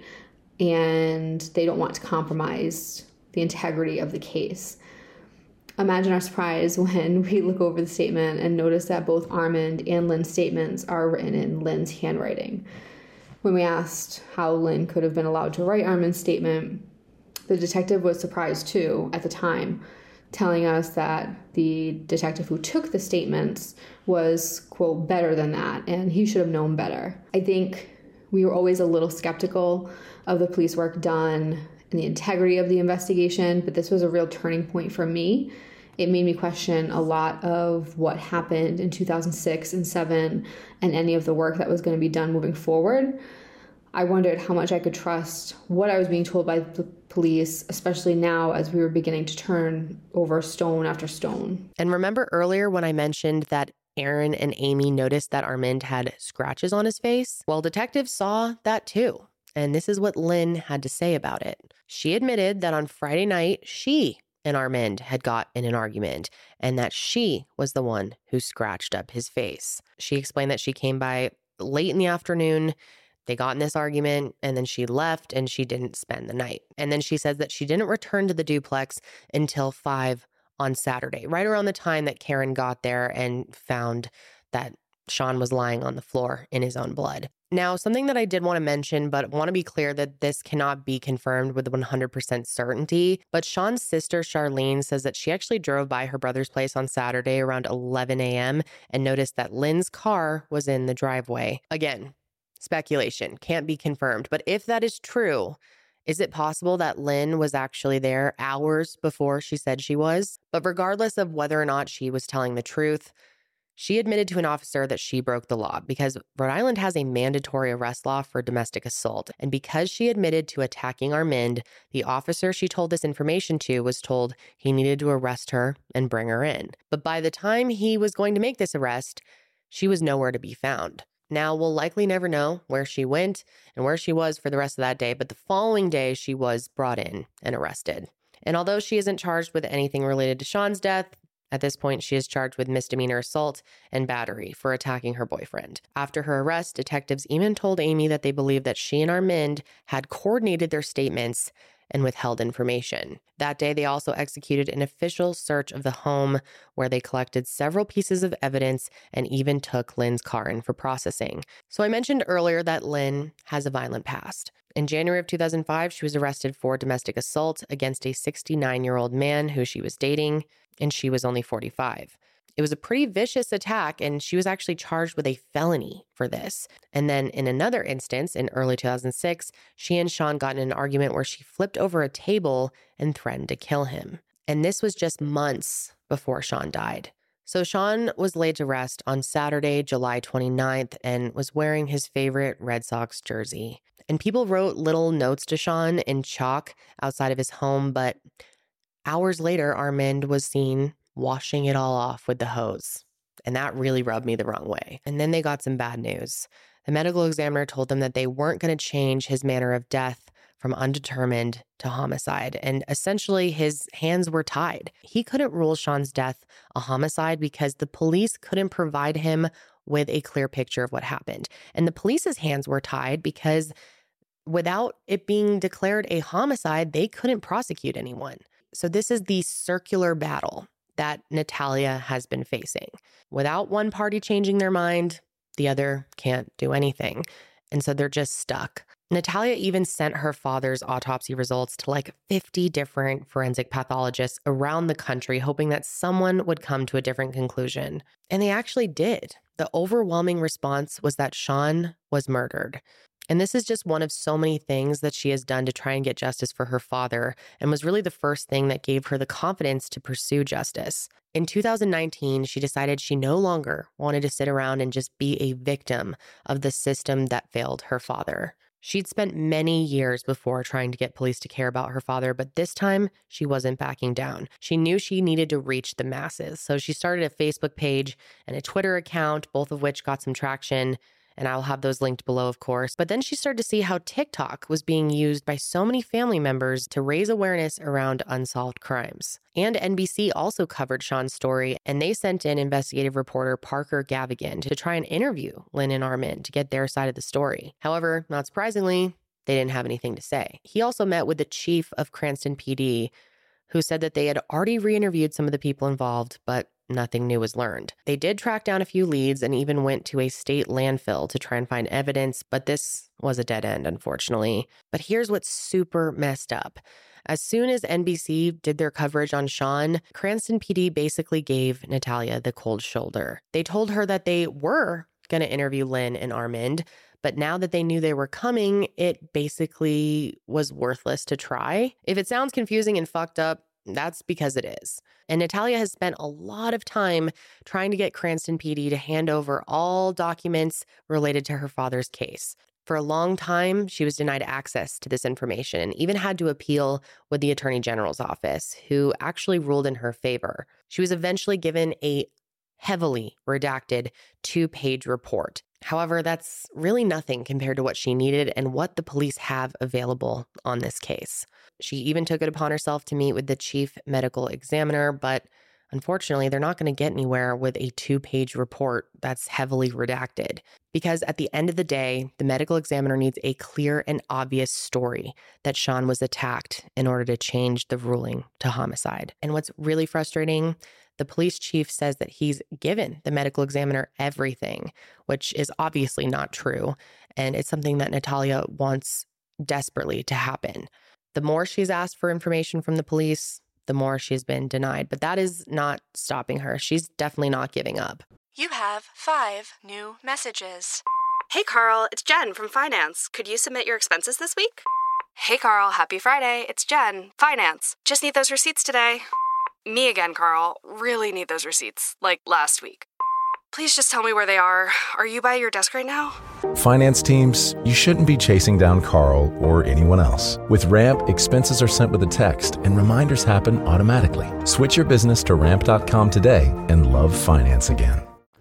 and they don't want to compromise the integrity of the case. Imagine our surprise when we look over the statement and notice that both Armand and Lynn's statements are written in Lynn's handwriting. When we asked how Lynn could have been allowed to write Armand's statement, the detective was surprised too at the time, telling us that the detective who took the statements was, quote, better than that, and he should have known better. I think we were always a little skeptical of the police work done and the integrity of the investigation, but this was a real turning point for me. It made me question a lot of what happened in two thousand six and seven and any of the work that was going to be done moving forward. I wondered how much I could trust what I was being told by the police, especially now as we were beginning to turn over stone after stone. And remember earlier when I mentioned that Aaron and Amy noticed that Armand had scratches on his face? Well, detectives saw that too. And this is what Lynn had to say about it. She admitted that on Friday night, she and Armand had got in an argument and that she was the one who scratched up his face. She explained that she came by late in the afternoon. They got in this argument and then she left and she didn't spend the night. And then she says that she didn't return to the duplex until five on Saturday, right around the time that Karen got there and found that Sean was lying on the floor in his own blood. Now, something that I did want to mention, but want to be clear that this cannot be confirmed with one hundred percent certainty, but Sean's sister, Charlene, says that she actually drove by her brother's place on Saturday around eleven a.m. and noticed that Lynn's car was in the driveway. Again, speculation, can't be confirmed. But if that is true, is it possible that Lynn was actually there hours before she said she was? But regardless of whether or not she was telling the truth, she admitted to an officer that she broke the law because Rhode Island has a mandatory arrest law for domestic assault. And because she admitted to attacking Armand, the officer she told this information to was told he needed to arrest her and bring her in. But by the time he was going to make this arrest, she was nowhere to be found. Now, we'll likely never know where she went and where she was for the rest of that day, but the following day she was brought in and arrested. And although she isn't charged with anything related to Sean's death, at this point, she is charged with misdemeanor assault and battery for attacking her boyfriend. After her arrest, detectives even told Amy that they believed that she and Armand had coordinated their statements and withheld information. That day, they also executed an official search of the home where they collected several pieces of evidence and even took Lynn's car in for processing. So I mentioned earlier that Lynn has a violent past. In January of two thousand five, she was arrested for domestic assault against a sixty-nine-year-old man who she was dating, and she was only forty-five. It was a pretty vicious attack, and she was actually charged with a felony for this. And then in another instance, in early two thousand six, she and Sean got in an argument where she flipped over a table and threatened to kill him. And this was just months before Sean died. So Sean was laid to rest on Saturday, July twenty-ninth, and was wearing his favorite Red Sox jersey. And people wrote little notes to Sean in chalk outside of his home, but hours later, Armand was seen washing it all off with the hose. And that really rubbed me the wrong way. And then they got some bad news. The medical examiner told them that they weren't going to change his manner of death from undetermined to homicide. And essentially, his hands were tied. He couldn't rule Sean's death a homicide because the police couldn't provide him with a clear picture of what happened. And the police's hands were tied because without it being declared a homicide, they couldn't prosecute anyone. So this is the circular battle that Natalia has been facing. Without one party changing their mind, the other can't do anything. And so they're just stuck. Natalia even sent her father's autopsy results to like fifty different forensic pathologists around the country, hoping that someone would come to a different conclusion. And they actually did. The overwhelming response was that Sean was murdered. And this is just one of so many things that she has done to try and get justice for her father, and was really the first thing that gave her the confidence to pursue justice. In two thousand nineteen, she decided she no longer wanted to sit around and just be a victim of the system that failed her father. She'd spent many years before trying to get police to care about her father, but this time she wasn't backing down. She knew she needed to reach the masses, so she started a Facebook page and a Twitter account, both of which got some traction. And I'll have those linked below, of course. But then she started to see how TikTok was being used by so many family members to raise awareness around unsolved crimes. And N B C also covered Sean's story, and they sent in investigative reporter Parker Gavigan to try and interview Lynn and Armin to get their side of the story. However, not surprisingly, they didn't have anything to say. He also met with the chief of Cranston P D, who said that they had already re-interviewed some of the people involved, but nothing new was learned. They did track down a few leads and even went to a state landfill to try and find evidence, but this was a dead end, unfortunately. But here's what's super messed up. As soon as N B C did their coverage on Sean, Cranston P D basically gave Natalia the cold shoulder. They told her that they were going to interview Lynn and Armand, but now that they knew they were coming, it basically was worthless to try. If it sounds confusing and fucked up, that's because it is. And Natalia has spent a lot of time trying to get Cranston P D to hand over all documents related to her father's case. For a long time, she was denied access to this information and even had to appeal with the Attorney General's office, who actually ruled in her favor. She was eventually given a heavily redacted two-page report. However, that's really nothing compared to what she needed and what the police have available on this case. She even took it upon herself to meet with the chief medical examiner, but unfortunately, they're not going to get anywhere with a two-page report that's heavily redacted. Because at the end of the day, the medical examiner needs a clear and obvious story that Sean was attacked in order to change the ruling to homicide. And what's really frustrating, the police chief says that he's given the medical examiner everything, which is obviously not true. And it's something that Natalia wants desperately to happen. The more she's asked for information from the police, the more she's been denied. But that is not stopping her. She's definitely not giving up. You have five new messages. Hey, Carl, it's Jen from Finance. Could you submit your expenses this week? Hey, Carl, happy Friday. It's Jen, Finance. Just need those receipts today. Me again, Carl. Really need those receipts, like last week. Please just tell me where they are. Are you by your desk right now? Finance teams, you shouldn't be chasing down Carl or anyone else. With Ramp, expenses are sent with a text and reminders happen automatically. Switch your business to ramp dot com today and love finance again.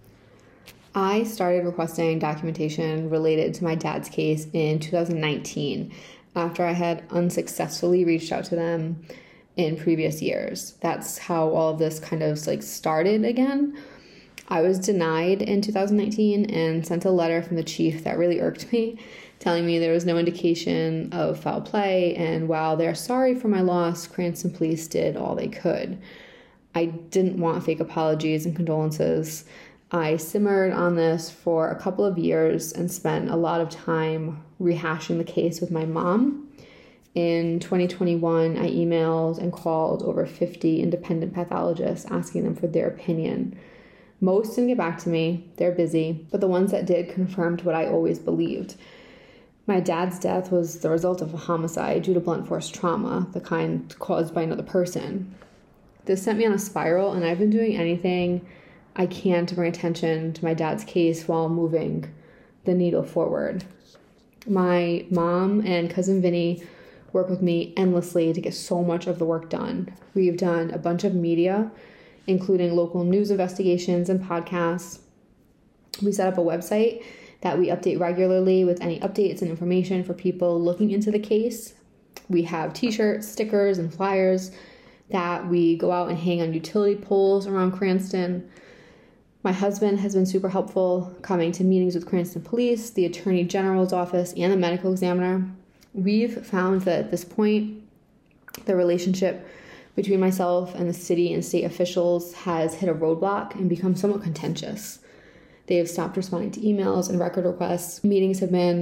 I started requesting documentation related to my dad's case in two thousand nineteen after I had unsuccessfully reached out to them in previous years. That's how all of this kind of like started again. I was denied in two thousand nineteen and sent a letter from the chief that really irked me, telling me there was no indication of foul play, and while they're sorry for my loss, Cranston Police did all they could. I didn't want fake apologies and condolences. I simmered on this for a couple of years and spent a lot of time rehashing the case with my mom. In twenty twenty-one, I emailed and called over fifty independent pathologists asking them for their opinion. Most didn't get back to me. They're busy, but the ones that did confirmed what I always believed. My dad's death was the result of a homicide due to blunt force trauma, the kind caused by another person. This sent me on a spiral, and I've been doing anything I can to bring attention to my dad's case while moving the needle forward. My mom and cousin Vinny work with me endlessly to get so much of the work done. We've done a bunch of media, including local news investigations and podcasts. We set up a website that we update regularly with any updates and information for people looking into the case. We have t-shirts, stickers, and flyers that we go out and hang on utility poles around Cranston. My husband has been super helpful coming to meetings with Cranston Police, the Attorney General's office, and the medical examiner. We've found that at this point, the relationship between myself and the city and state officials has hit a roadblock and become somewhat contentious. They have stopped responding to emails and record requests. Meetings have been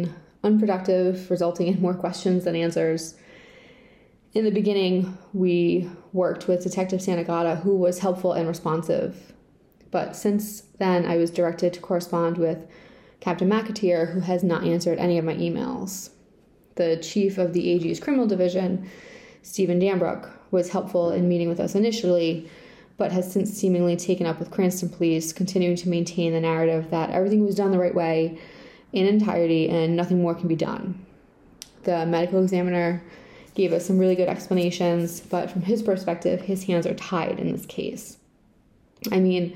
unproductive, resulting in more questions than answers. In the beginning, we worked with Detective Santagata, who was helpful and responsive. But since then, I was directed to correspond with Captain McAteer, who has not answered any of my emails. The chief of the A G's criminal division, Stephen Danbrook, was helpful in meeting with us initially, but has since seemingly taken up with Cranston Police, continuing to maintain the narrative that everything was done the right way in entirety and nothing more can be done. The medical examiner gave us some really good explanations, but from his perspective, his hands are tied in this case. I mean,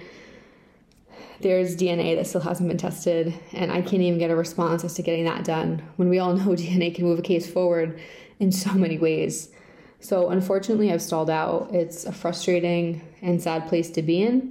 there's D N A that still hasn't been tested, and I can't even get a response as to getting that done, when we all know D N A can move a case forward in so many ways. So unfortunately, I've stalled out. It's a frustrating and sad place to be in.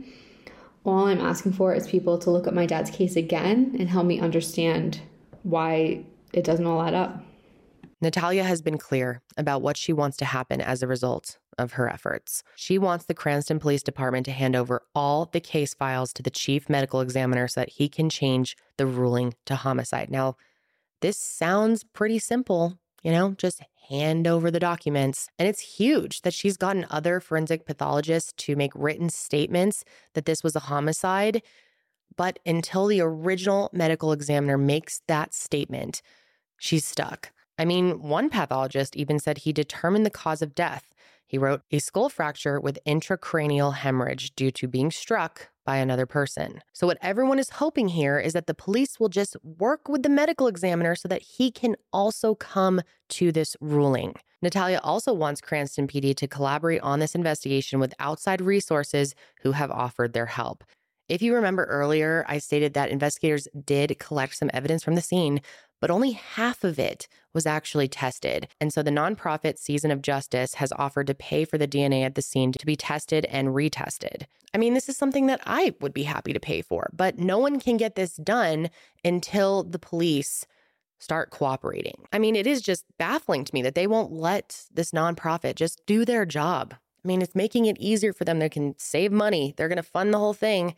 All I'm asking for is people to look at my dad's case again and help me understand why it doesn't all add up. Natalia has been clear about what she wants to happen as a result of her efforts. She wants the Cranston Police Department to hand over all the case files to the chief medical examiner so that he can change the ruling to homicide. Now, this sounds pretty simple, you know, just hand over the documents. And it's huge that she's gotten other forensic pathologists to make written statements that this was a homicide. But until the original medical examiner makes that statement, she's stuck. I mean, one pathologist even said he determined the cause of death. He wrote, a skull fracture with intracranial hemorrhage due to being struck by another person. So what everyone is hoping here is that the police will just work with the medical examiner so that he can also come to this ruling. Natalia also wants Cranston P D to collaborate on this investigation with outside resources who have offered their help. If you remember earlier, I stated that investigators did collect some evidence from the scene, but only half of it was actually tested. And so the nonprofit Season of Justice has offered to pay for the D N A at the scene to be tested and retested. I mean, this is something that I would be happy to pay for, but no one can get this done until the police start cooperating. I mean, it is just baffling to me that they won't let this nonprofit just do their job. I mean, it's making it easier for them. They can save money. They're going to fund the whole thing.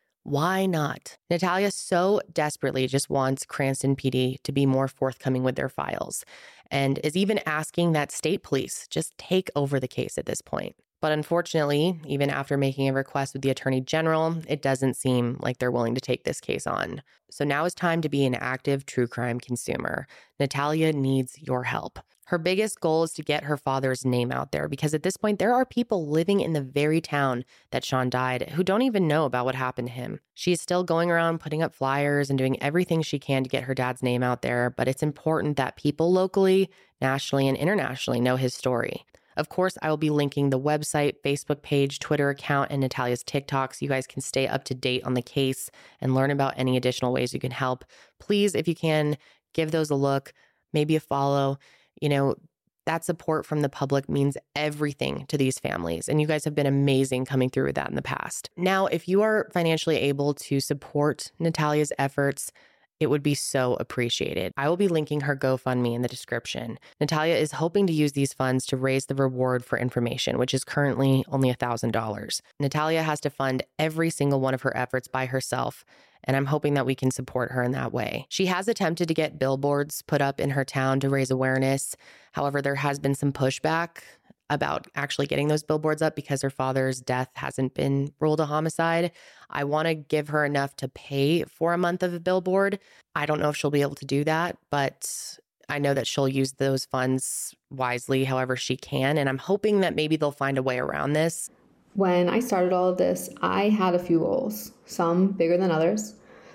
Why not? Natalia so desperately just wants Cranston P D to be more forthcoming with their files and is even asking that state police just take over the case at this point. But unfortunately, even after making a request with the Attorney General, it doesn't seem like they're willing to take this case on. So now is time to be an active true crime consumer. Natalia needs your help. Her biggest goal is to get her father's name out there because at this point, there are people living in the very town that Sean died who don't even know about what happened to him. She is still going around putting up flyers and doing everything she can to get her dad's name out there, but it's important that people locally, nationally, and internationally know his story. Of course, I will be linking the website, Facebook page, Twitter account, and Natalia's TikTok so you guys can stay up to date on the case and learn about any additional ways you can help. Please, if you can, give those a look, maybe a follow. You know, that support from the public means everything to these families. And you guys have been amazing coming through with that in the past. Now, if you are financially able to support Natalia's efforts, it would be so appreciated. I will be linking her GoFundMe in the description. Natalia is hoping to use these funds to raise the reward for information, which is currently only one thousand dollars. Natalia has to fund every single one of her efforts by herself, and I'm hoping that we can support her in that way. She has attempted to get billboards put up in her town to raise awareness. However, there has been some pushback about actually getting those billboards up because her father's death hasn't been ruled a homicide. I want to give her enough to pay for a month of a billboard. I don't know if she'll be able to do that, but I know that she'll use those funds wisely however she can, and I'm hoping that maybe they'll find a way around this. When I started all of this, I had a few goals, some bigger than others.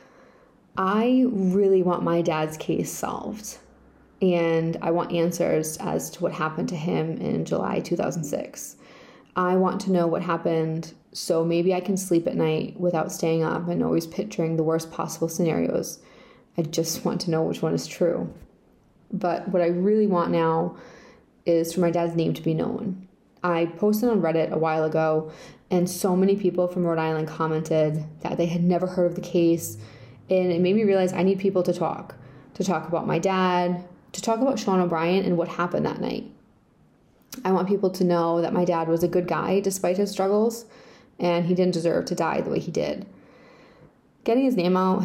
I really want my dad's case solved. And I want answers as to what happened to him in July two thousand six. I want to know what happened so maybe I can sleep at night without staying up and always picturing the worst possible scenarios. I just want to know which one is true. But what I really want now is for my dad's name to be known. I posted on Reddit a while ago, and so many people from Rhode Island commented that they had never heard of the case, and it made me realize I need people to talk, to talk about my dad, to talk about Sean O'Brien and what happened that night. I want people to know that my dad was a good guy despite his struggles, and he didn't deserve to die the way he did. Getting his name out has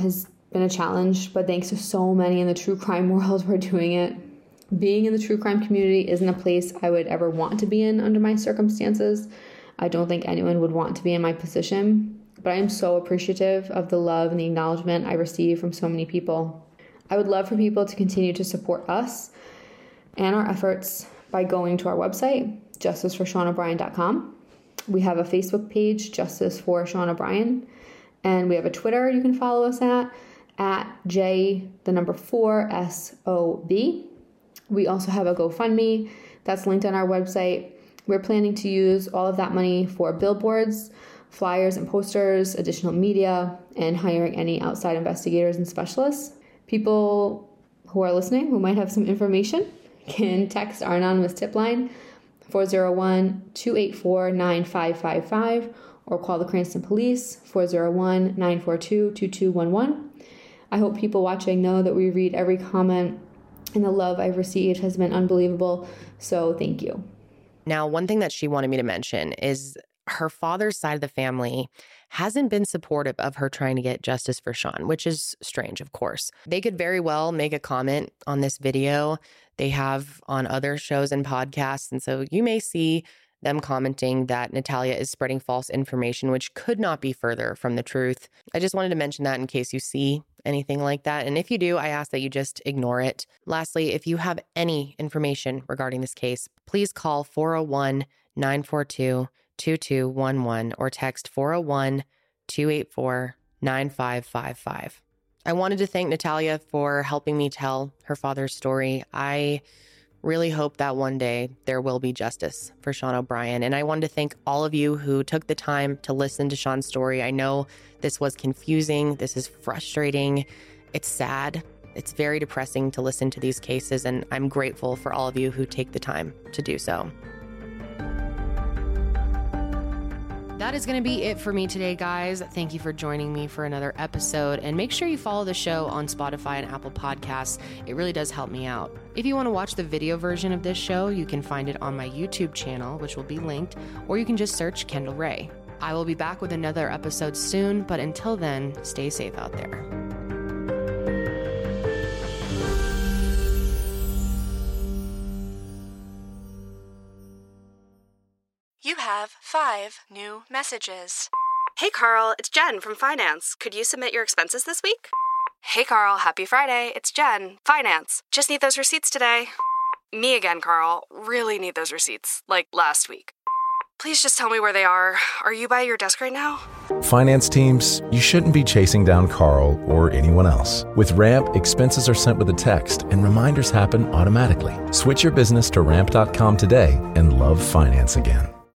been a challenge, but thanks to so many in the true crime world, we're doing it. Being in the true crime community isn't a place I would ever want to be in under my circumstances. I don't think anyone would want to be in my position, but I am so appreciative of the love and the acknowledgement I receive from so many people. I would love for people to continue to support us and our efforts by going to our website, justice for sean o'brien dot com. We have a Facebook page, Justice for Sean O'Brien, and we have a Twitter you can follow us at, at J, the number four, S O B. We also have a GoFundMe that's linked on our website. We're planning to use all of that money for billboards, flyers and posters, additional media, and hiring any outside investigators and specialists. People who are listening who might have some information can text our anonymous tip line, four oh one, two eight four, nine five five five, or call the Cranston Police, four oh one, nine four two, two two one one. I hope people watching know that we read every comment, and the love I've received has been unbelievable, so thank you. Now, one thing that she wanted me to mention is her father's side of the family hasn't been supportive of her trying to get justice for Sean, which is strange, of course. They could very well make a comment on this video. They have on other shows and podcasts, and so you may see them commenting that Natalia is spreading false information, which could not be further from the truth. I just wanted to mention that in case you see anything like that. And if you do, I ask that you just ignore it. Lastly, if you have any information regarding this case, please call four oh one, nine four two, two two one one or text four oh one, two eight four, nine five five five. I wanted to thank Natalia for helping me tell her father's story. I really hope that one day there will be justice for Sean O'Brien. And I wanted to thank all of you who took the time to listen to Sean's story. I know this was confusing. This is frustrating. It's sad. It's very depressing to listen to these cases, and I'm grateful for all of you who take the time to do so. That is going to be it for me today, guys. Thank you for joining me for another episode. And make sure you follow the show on Spotify and Apple Podcasts. It really does help me out. If you want to watch the video version of this show, you can find it on my YouTube channel, which will be linked, or you can just search Kendall Ray. I will be back with another episode soon, but until then, stay safe out there. You have five new messages. Hey, Carl, it's Jen from Finance. Could you submit your expenses this week? Hey, Carl, happy Friday. It's Jen, Finance. Just need those receipts today. Me again, Carl. Really need those receipts, like last week. Please just tell me where they are. Are you by your desk right now? Finance teams, you shouldn't be chasing down Carl or anyone else. With Ramp, expenses are sent with a text and reminders happen automatically. Switch your business to ramp dot com today and love finance again.